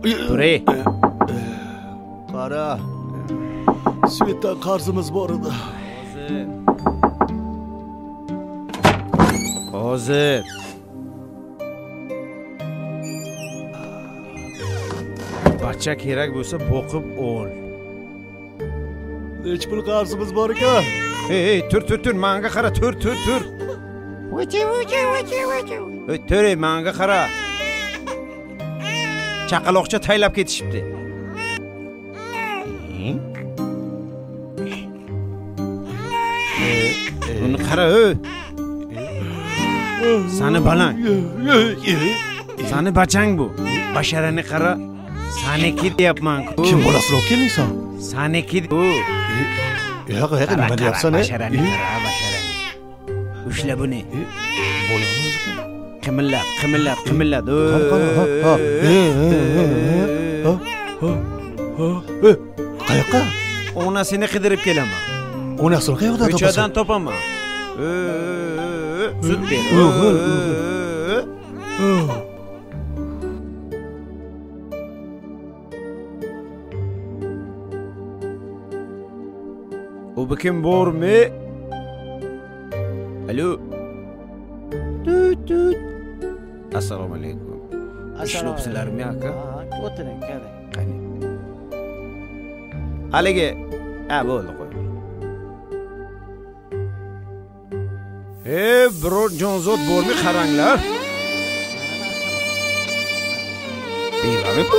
Turay. Qara. Svetdan qarzimiz bor edi. Hozir. Bacha kerak bo'lsa boqib ol. Nech pul qarzimiz bor ekan? Hey, tur, menga qara, tur. Hey, Turay, menga qara. Chaqaloqcha taylab ketishibdi. Buni qara, Sani balang. Sani bachang bu. Basharani qara. Saniki deyapman-ku. Kim bolasi olib kelding-san? Saniki. Yo'q, nima deyapsan? Basharani qara. Ushla buni. Bo'lamiz. Qimillab. Qayoqqa? Onasini qidirib kelaman. Onasini qayoqdan topasan? Ko'chadan topaman. Sut ber. U kim bormi? Alo. Tut. Assalomu alaykum. Ishlobsizlarmi aka? O'tiring, qani. Haligi, bo'ldi qo'y. Biror jonzot bormi qaranglar. Bevami-ku.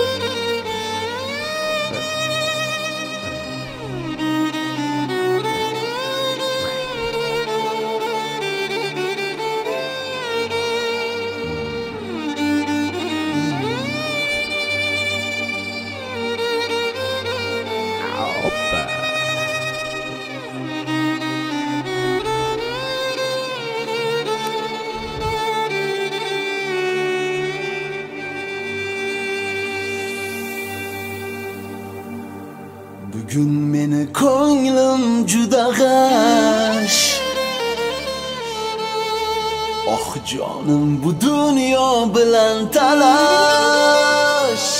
Bugun meni ko'nglim juda g'ash. Oh jonim, bu dunyo bilan talash.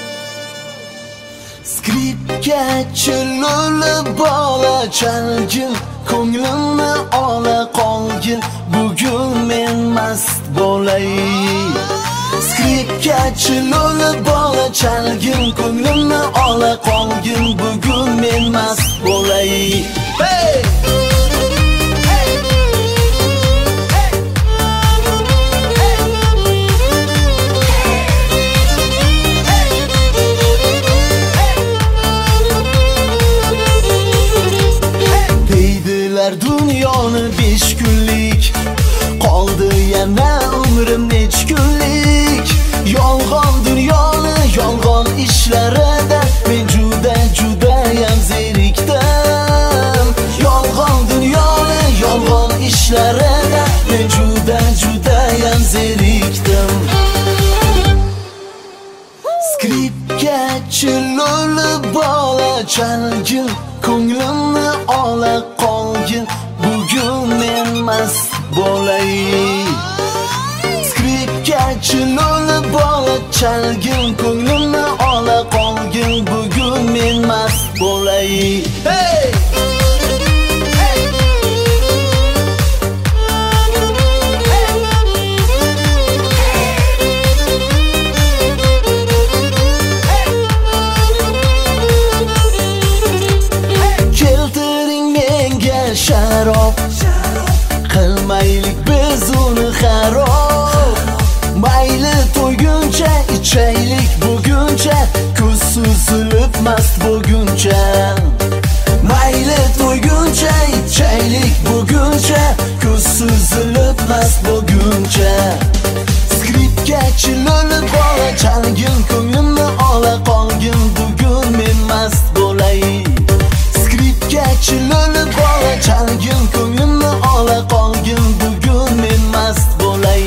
Skripka chiloli bola chalgin, ko'nglimni ola qolgin. Bugun men mast bo'lay. Skripka chiloli bola chalgin, ko'nglimni ola qolgin. Bugun men mast bo'lay. Hey! Deydilar dunyoni 5 kunlik, qoldi yana umrim nech kunlik. Yolg'on dunyoni, yolg'on ishlarida men judayam zerikdim. Yolg'on dunyoni, yolg'on ishlarida men judayam zerikdim. Skripka chiloli bola chalgin, ko'nglimni ola qolgin. Bugun men mast bo'lay. Skripka chiloli bola chalgin, ko'nglimni ola qolgin. Bugun men mast bo'lay. Hey! Keltiring menga sharob, qilmaylik biz uni xarob. Mayli to'yguncha ichaylik buguncha, ko'z suzilib mast bo'lguncha. Mayli to'yguncha ichaylik buguncha, ko'z suzilib mast bo'lguncha. Skripka chiloli bola chalgin, ko'nglimni ola qolgin. Bugun men mast bo'lay. Skripka chiloli bola chalgin, ko'nglimni ola qolgin. Bugun men mast bo'lay.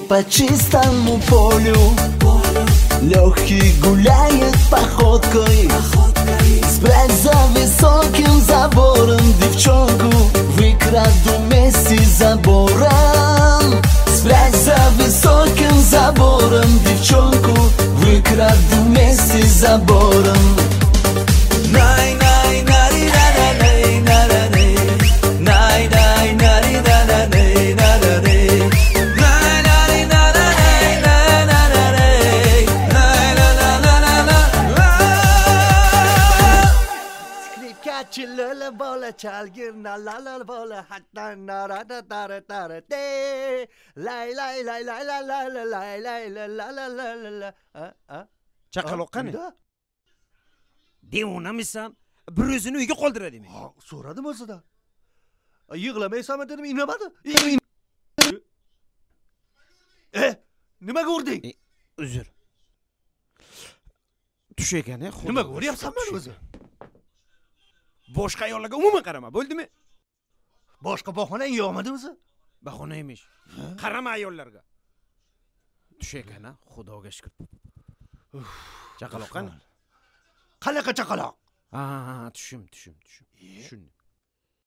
по чистому полю. Легкий гуляет походкой, спрячь за высоким забором девчонку, выкраду вместе с забором. Спрячь за высоким забором девчонку, выкраду вместе с забором. Най най нари на на най на на най най най нари на на най на на най най нари на на най на на на най най на на на на на. Skripkachi lala bola chalgir na la la bola hatta na ra da da da da da de lay lay lay lay lay lay lay lay lay la la la la la Chaqaloq qani? Uyda? Devonamisan, bir o'zini uyga qoldiradimi? Ha, so'radim o'zida. Yig'lamaysanmi dedim, inamadi. Nimaga urding? Uzr. Tush ekan, xudo. Nimaga uryapsan meni o'zi? Boshqa ayollarga umuman qarama, bo'ldimi? Boshqa bahonang yo'qmidi o'zi? Bahona emish. Qarama ayollarga. Tush ekan, xudoga shukr. Chaqaloq qani? Qanaqa chaqaloq? Ha, tushim. Tushundim.